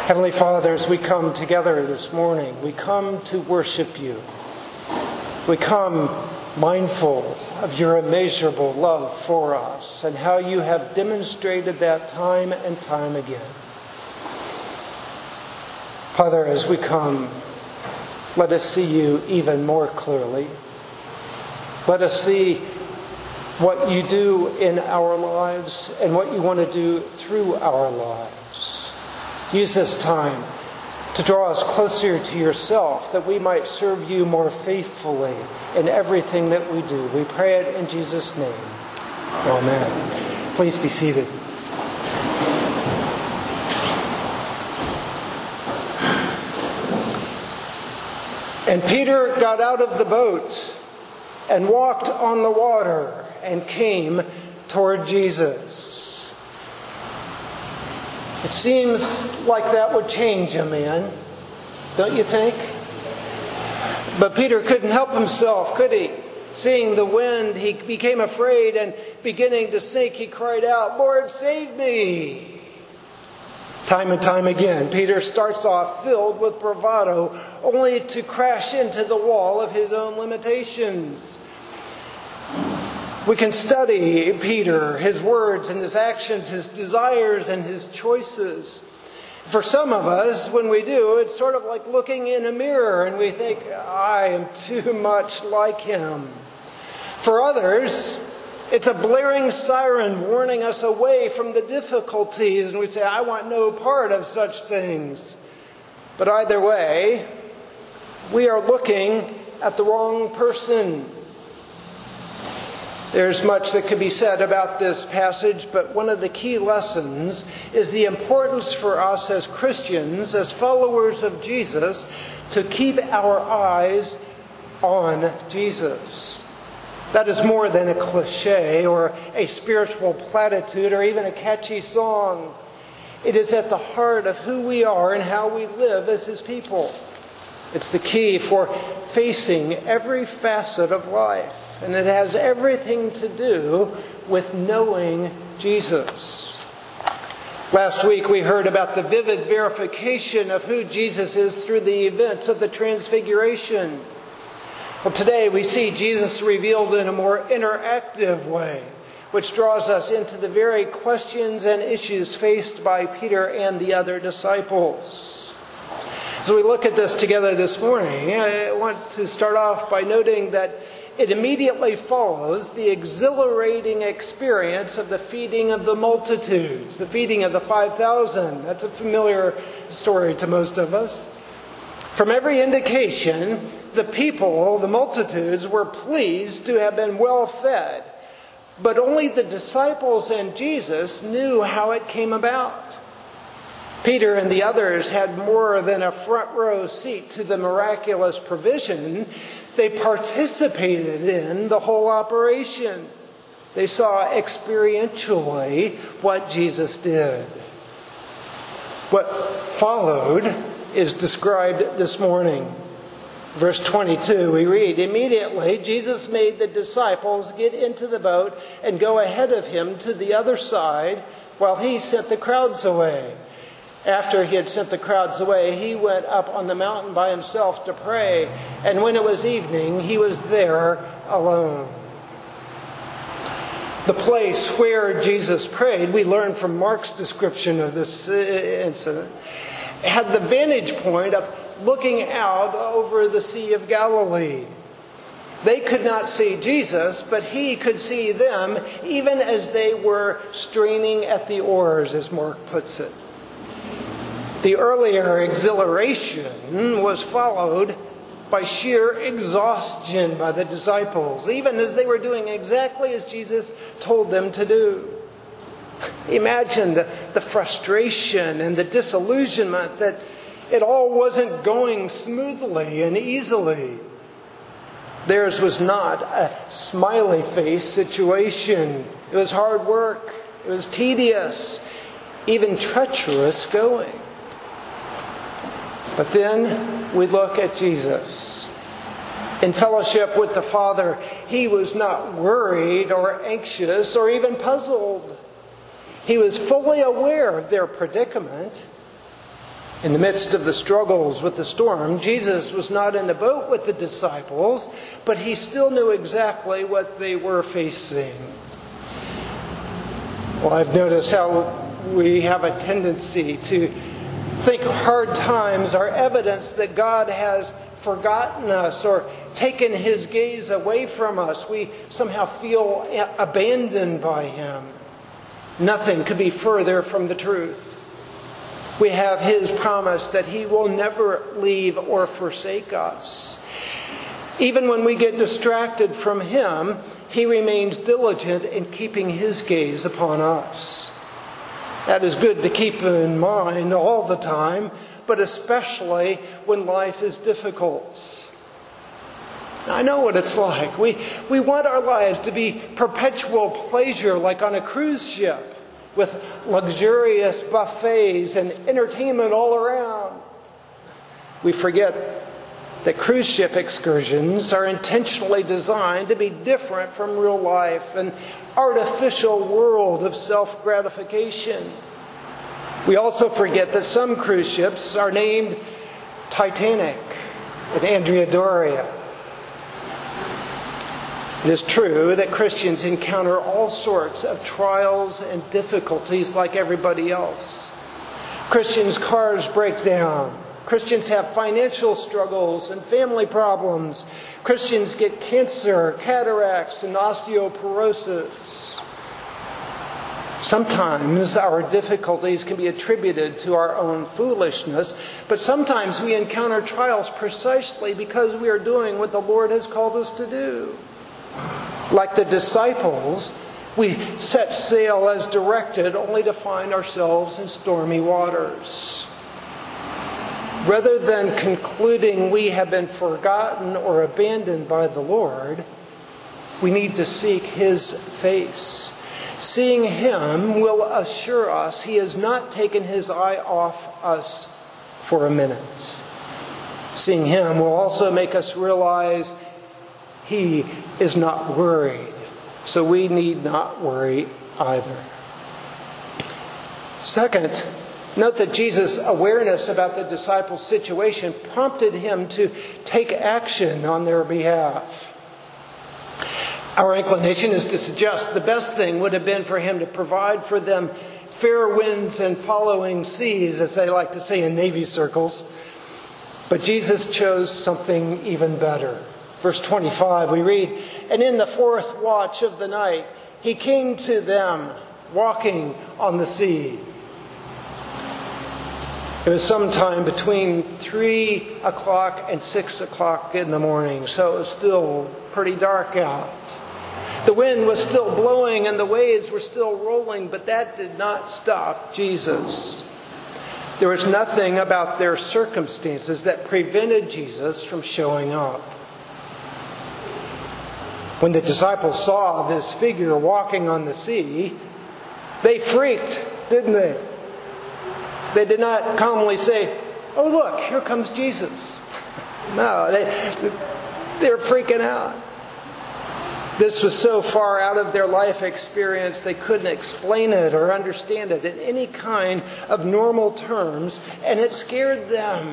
Heavenly Father, as we come together this morning, we come to worship you. We come mindful of your immeasurable love for us and how you have demonstrated that time and time again. Father, as we come, let us see you even more clearly. Let us see what you do in our lives and what you want to do through our lives. Use this time to draw us closer to yourself, that we might serve you more faithfully in everything that we do. We pray it in Jesus' name. Amen. Please be seated. And Peter got out of the boat and walked on the water and came toward Jesus. It seems like that would change a man, don't you think? But Peter couldn't help himself, could he? Seeing the wind, he became afraid, and beginning to sink, he cried out, "Lord, save me!" Time and time again, Peter starts off filled with bravado, only to crash into the wall of his own limitations. We can study Peter, his words and his actions, his desires and his choices. For some of us, when we do, it's sort of like looking in a mirror and we think, I am too much like him. For others, it's a blaring siren warning us away from the difficulties, and we say, I want no part of such things. But either way, we are looking at the wrong person. There's much that could be said about this passage, but one of the key lessons is the importance for us as Christians, as followers of Jesus, to keep our eyes on Jesus. That is more than a cliche or a spiritual platitude or even a catchy song. It is at the heart of who we are and how we live as His people. It's the key for facing every facet of life. And it has everything to do with knowing Jesus. Last week we heard about the vivid verification of who Jesus is through the events of the Transfiguration. Well, today we see Jesus revealed in a more interactive way, which draws us into the very questions and issues faced by Peter and the other disciples. As we look at this together this morning, I want to start off by noting that it immediately follows the exhilarating experience of the feeding of the multitudes, the feeding of the 5,000. That's a familiar story to most of us. From every indication, the people, the multitudes, were pleased to have been well fed. But only the disciples and Jesus knew how it came about. Peter and the others had more than a front row seat to the miraculous provision. They participated in the whole operation. They saw experientially what Jesus did. What followed is described this morning. Verse 22, we read, "Immediately Jesus made the disciples get into the boat and go ahead of him to the other side while he sent the crowds away. After he had sent the crowds away, he went up on the mountain by himself to pray. And when it was evening, he was there alone." The place where Jesus prayed, we learn from Mark's description of this incident, had the vantage point of looking out over the Sea of Galilee. They could not see Jesus, but he could see them even as they were straining at the oars, as Mark puts it. The earlier exhilaration was followed by sheer exhaustion by the disciples, even as they were doing exactly as Jesus told them to do. Imagine the frustration and the disillusionment that it all wasn't going smoothly and easily. Theirs was not a smiley face situation. It was hard work. It was tedious, even treacherous going. But then we look at Jesus. In fellowship with the Father, he was not worried or anxious or even puzzled. He was fully aware of their predicament. In the midst of the struggles with the storm, Jesus was not in the boat with the disciples, but he still knew exactly what they were facing. Well, I've noticed how we have a tendency to think hard times are evidence that God has forgotten us or taken his gaze away from us. We somehow feel abandoned by him. Nothing could be further from the truth. We have his promise that he will never leave or forsake us. Even when we get distracted from him, he remains diligent in keeping his gaze upon us. That is good to keep in mind all the time, but especially when life is difficult. I know what it's like. We want our lives to be perpetual pleasure, like on a cruise ship, with luxurious buffets and entertainment all around. We forget that cruise ship excursions are intentionally designed to be different from real life, an artificial world of self-gratification. We also forget that some cruise ships are named Titanic and Andrea Doria. It is true that Christians encounter all sorts of trials and difficulties like everybody else. Christians' cars break down. Christians have financial struggles and family problems. Christians get cancer, cataracts, and osteoporosis. Sometimes our difficulties can be attributed to our own foolishness, but sometimes we encounter trials precisely because we are doing what the Lord has called us to do. Like the disciples, we set sail as directed only to find ourselves in stormy waters. Rather than concluding we have been forgotten or abandoned by the Lord, we need to seek his face. Seeing him will assure us he has not taken his eye off us for a minute. Seeing him will also make us realize he is not worried, so we need not worry either. Second, note that Jesus' awareness about the disciples' situation prompted him to take action on their behalf. Our inclination is to suggest the best thing would have been for him to provide for them fair winds and following seas, as they like to say in Navy circles. But Jesus chose something even better. Verse 25, we read, "And in the fourth watch of the night, he came to them walking on the sea." It was sometime between 3 o'clock and 6 o'clock in the morning, so it was still pretty dark out. The wind was still blowing and the waves were still rolling, but that did not stop Jesus. There was nothing about their circumstances that prevented Jesus from showing up. When the disciples saw this figure walking on the sea, they freaked, didn't they? They did not calmly say, "Oh, look, here comes Jesus." No, they were freaking out. This was so far out of their life experience, they couldn't explain it or understand it in any kind of normal terms, and it scared them.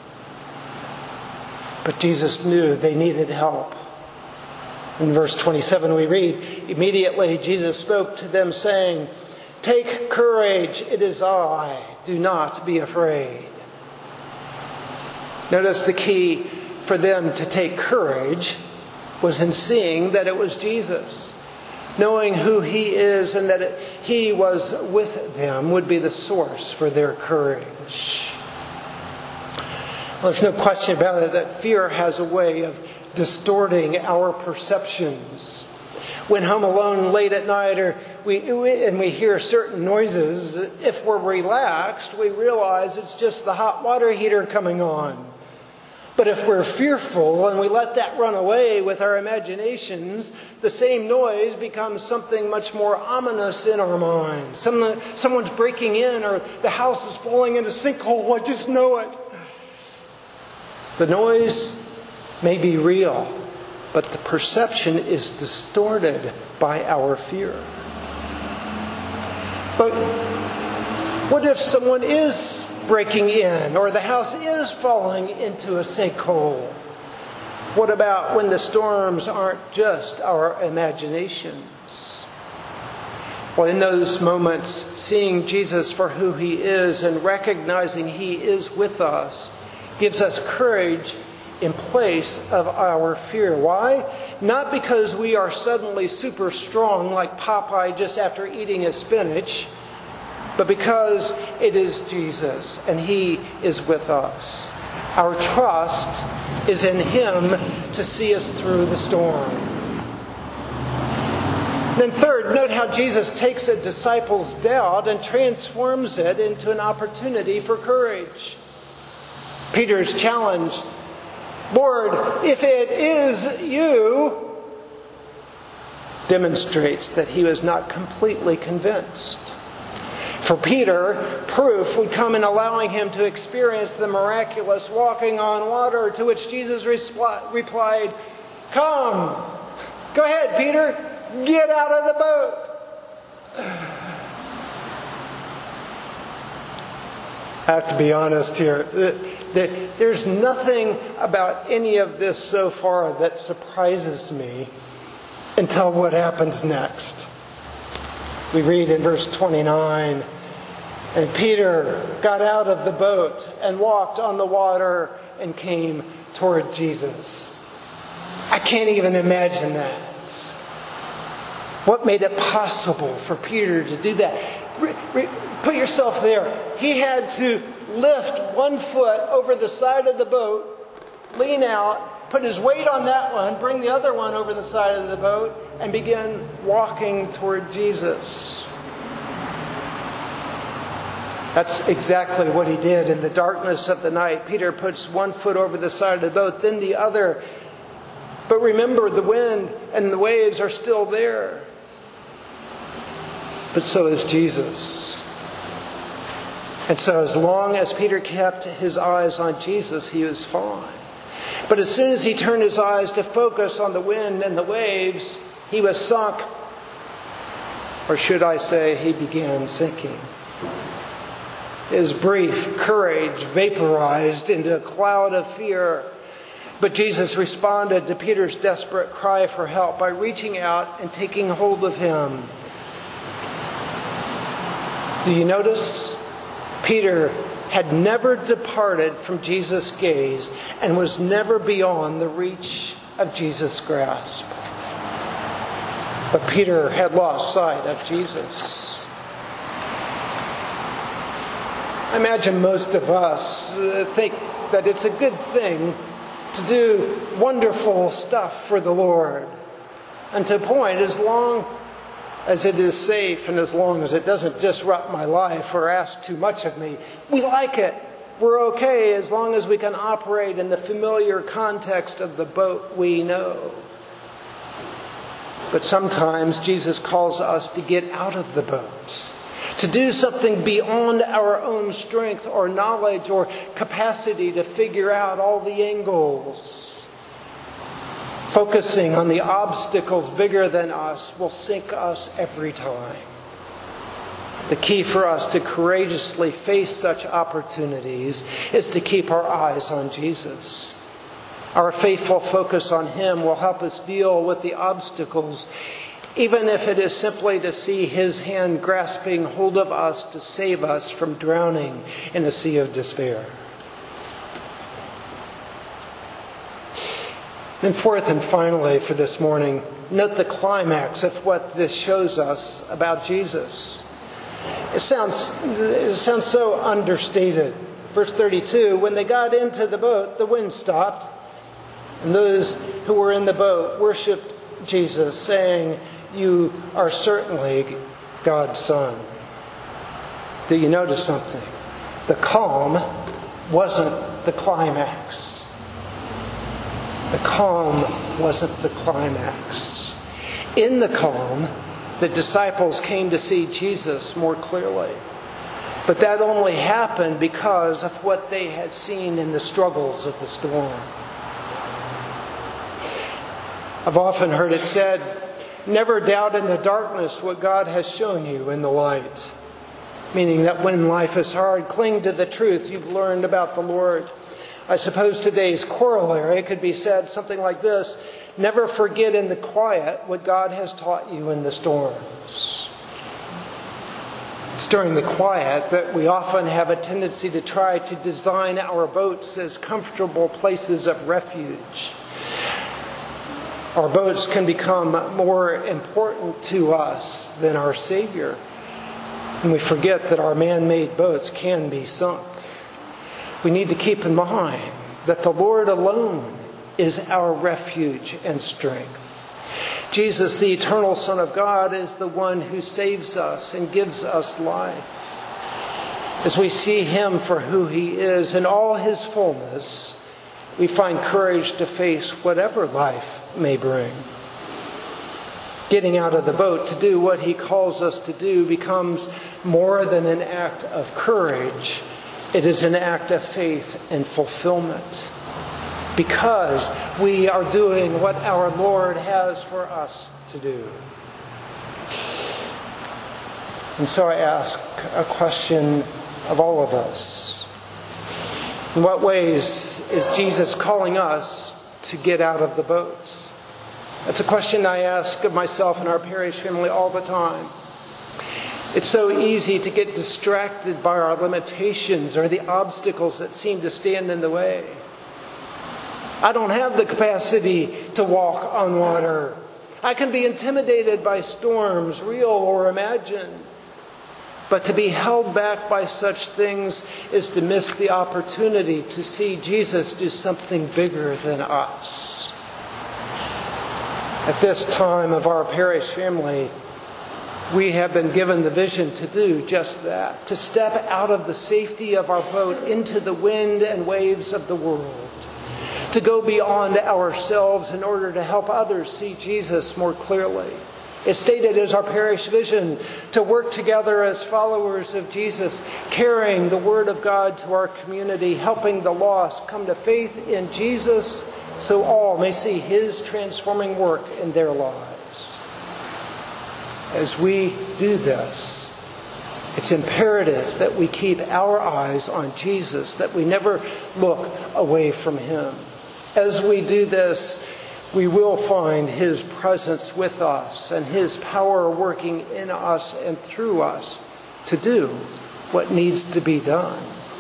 But Jesus knew they needed help. In verse 27 we read, "Immediately Jesus spoke to them, saying, 'Take courage, it is I. Do not be afraid.'" Notice the key for them to take courage was in seeing that it was Jesus. Knowing who he is and that he was with them would be the source for their courage. Well, there's no question about it that fear has a way of distorting our perceptions. When home alone late at night and we hear certain noises, if we're relaxed, we realize it's just the hot water heater coming on. But if we're fearful and we let that run away with our imaginations, the same noise becomes something much more ominous in our minds. Someone's breaking in, or the house is falling into a sinkhole. I just know it. The noise may be real, but the perception is distorted by our fear. But what if someone is breaking in, or the house is falling into a sinkhole? What about when the storms aren't just our imaginations? Well, in those moments, seeing Jesus for who he is and recognizing he is with us gives us courage in place of our fear. Why? Not because we are suddenly super strong like Popeye just after eating his spinach, but because it is Jesus and he is with us. Our trust is in him to see us through the storm. Then third, note how Jesus takes a disciple's doubt and transforms it into an opportunity for courage. Peter's challenge, Lord, if it is you, demonstrates that he was not completely convinced. For Peter, proof would come in allowing him to experience the miraculous walking on water, to which Jesus replied, "Come, go ahead, Peter, get out of the boat." I have to be honest here. There's nothing about any of this so far that surprises me until what happens next. We read in verse 29, "And Peter got out of the boat and walked on the water and came toward Jesus." I can't even imagine that. What made it possible for Peter to do that? Put yourself there. He had to lift one foot over the side of the boat, lean out, put his weight on that one, bring the other one over the side of the boat, and begin walking toward Jesus. That's exactly what he did in the darkness of the night. Peter puts one foot over the side of the boat, then the other. But remember, the wind and the waves are still there. But so is Jesus. And so as long as Peter kept his eyes on Jesus, he was fine. But as soon as he turned his eyes to focus on the wind and the waves, he was sunk. Or should I say, he began sinking. His brief courage vaporized into a cloud of fear. But Jesus responded to Peter's desperate cry for help by reaching out and taking hold of him. Do you notice? Peter had never departed from Jesus' gaze and was never beyond the reach of Jesus' grasp. But Peter had lost sight of Jesus. I imagine most of us think that it's a good thing to do wonderful stuff for the Lord. And to a point, as long as it is safe and as long as it doesn't disrupt my life or ask too much of me, we like it. We're okay as long as we can operate in the familiar context of the boat we know. But sometimes Jesus calls us to get out of the boat, to do something beyond our own strength or knowledge or capacity to figure out all the angles. Focusing on the obstacles bigger than us will sink us every time. The key for us to courageously face such opportunities is to keep our eyes on Jesus. Our faithful focus on him will help us deal with the obstacles, even if it is simply to see his hand grasping hold of us to save us from drowning in a sea of despair. And fourth and finally for this morning, note the climax of what this shows us about Jesus. It sounds so understated. Verse 32, when they got into the boat, the wind stopped, and those who were in the boat worshipped Jesus, saying, "You are certainly God's Son." Do you notice something? The calm wasn't the climax. The calm wasn't the climax. In the calm, the disciples came to see Jesus more clearly. But that only happened because of what they had seen in the struggles of the storm. I've often heard it said, never doubt in the darkness what God has shown you in the light. meaning that when life is hard, cling to the truth you've learned about the Lord. I suppose today's corollary could be said something like this: never forget in the quiet what God has taught you in the storms. It's during the quiet that we often have a tendency to try to design our boats as comfortable places of refuge. Our boats can become more important to us than our Savior. And we forget that our man-made boats can be sunk. We need to keep in mind that the Lord alone is our refuge and strength. Jesus, the eternal Son of God, is the one who saves us and gives us life. As we see him for who he is in all his fullness, we find courage to face whatever life may bring. Getting out of the boat to do what he calls us to do becomes more than an act of courage. It is an act of faith and fulfillment, because we are doing what our Lord has for us to do. And so I ask a question of all of us. In what ways is Jesus calling us to get out of the boat? That's a question I ask of myself and our parish family all the time. It's so easy to get distracted by our limitations or the obstacles that seem to stand in the way. I don't have the capacity to walk on water. I can be intimidated by storms, real or imagined. But to be held back by such things is to miss the opportunity to see Jesus do something bigger than us. At this time of our parish family, we have been given the vision to do just that, to step out of the safety of our boat into the wind and waves of the world, to go beyond ourselves in order to help others see Jesus more clearly. It's stated as our parish vision to work together as followers of Jesus, carrying the Word of God to our community, helping the lost come to faith in Jesus so all may see his transforming work in their lives. As we do this, it's imperative that we keep our eyes on Jesus, that we never look away from him. As we do this, we will find his presence with us and his power working in us and through us to do what needs to be done.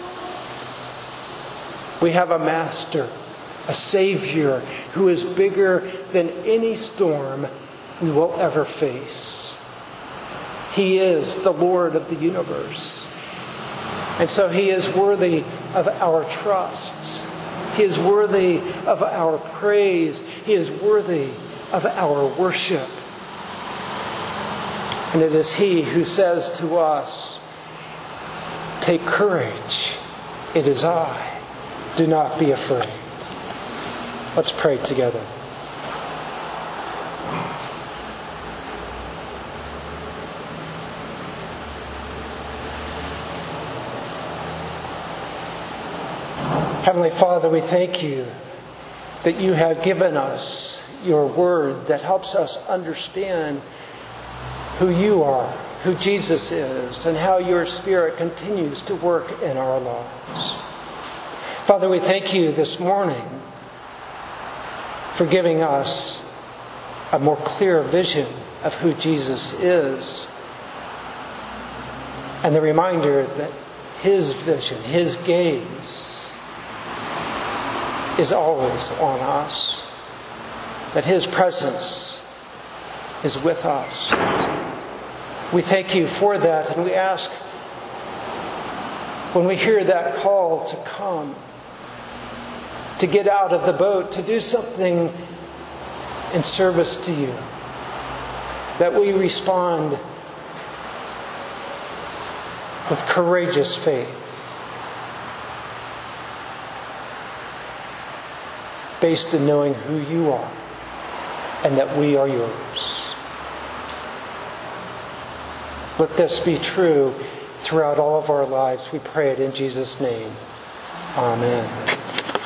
We have a master, a Savior who is bigger than any storm we will ever face. He is the Lord of the universe. And so he is worthy of our trust. He is worthy of our praise. He is worthy of our worship. And it is he who says to us, "Take courage. It is I. Do not be afraid." Let's pray together. Heavenly Father, we thank you that you have given us your word that helps us understand who you are, who Jesus is, and how your Spirit continues to work in our lives. Father, we thank you this morning for giving us a more clear vision of who Jesus is, and the reminder that his vision, his gaze, is always on us, that his presence is with us. We thank you for that, and we ask, when we hear that call to come, to get out of the boat, to do something in service to you, that we respond with courageous faith, based in knowing who you are and that we are yours. Let this be true throughout all of our lives. We pray it in Jesus' name. Amen.